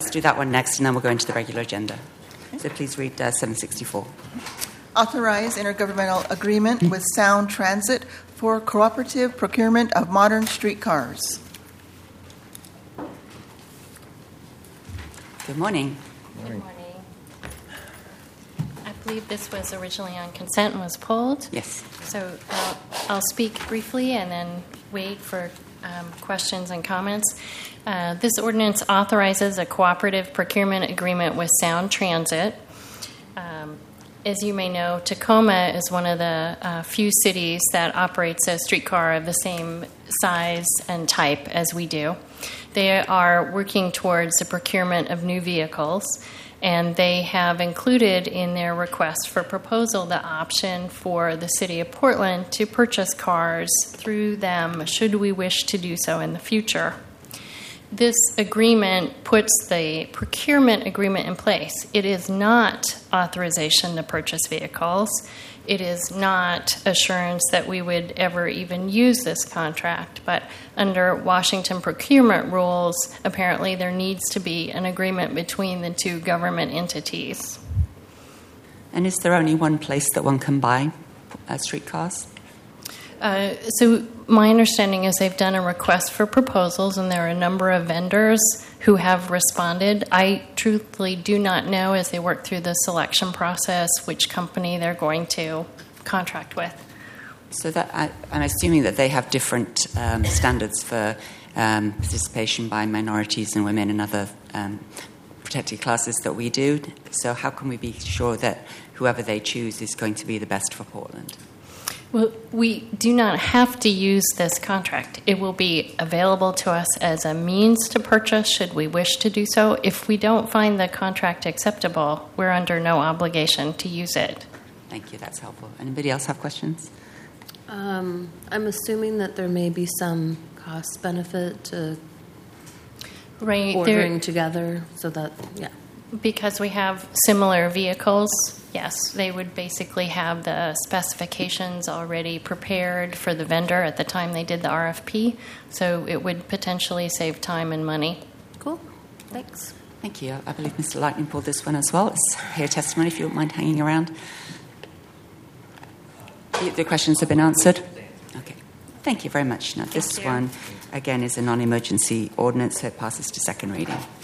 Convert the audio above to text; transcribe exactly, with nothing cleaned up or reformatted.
let's do that one next, and then we'll go into the regular agenda. So please read uh, seven sixty-four. Authorize intergovernmental agreement with Sound Transit for cooperative procurement of modern streetcars. Good morning. Good morning. I believe this was originally on consent and was pulled. Yes. So I'll, I'll speak briefly and then wait for um, questions and comments. Uh, this ordinance authorizes a cooperative procurement agreement with Sound Transit. Um, as you may know, Tacoma is one of the uh, few cities that operates a streetcar of the same size and type as we do. They are working towards the procurement of new vehicles, and they have included in their request for proposal the option for the City of Portland to purchase cars through them should we wish to do so in the future. This agreement puts the procurement agreement in place. It is not authorization to purchase vehicles. It is not assurance that we would ever even use this contract. But under Washington procurement rules, apparently there needs to be an agreement between the two government entities. And is there only one place that one can buy uh, streetcars? Uh, so my understanding is they've done a request for proposals, and there are a number of vendors who have responded. I truthfully do not know, as they work through the selection process, which company they're going to contract with. So that I, I'm assuming that they have different um, standards for um, participation by minorities and women and other um, protected classes that we do. So how can we be sure that whoever they choose is going to be the best for Portland? Well, we do not have to use this contract. It will be available to us as a means to purchase should we wish to do so. If we don't find the contract acceptable, we're under no obligation to use it. Thank you. That's helpful. Anybody else have questions? Um, I'm assuming that there may be some cost benefit to right, ordering there, together so that, yeah. Because we have similar vehicles, yes, they would basically have the specifications already prepared for the vendor at the time they did the R F P, so it would potentially save time and money. Cool. Thanks. Thank you. I believe Mister Lightning pulled this one as well. Let's hear testimony if you don't mind hanging around. The, the questions have been answered? Okay. Thank you very much. Now, this one, again, is a non-emergency ordinance, so it passes to second reading.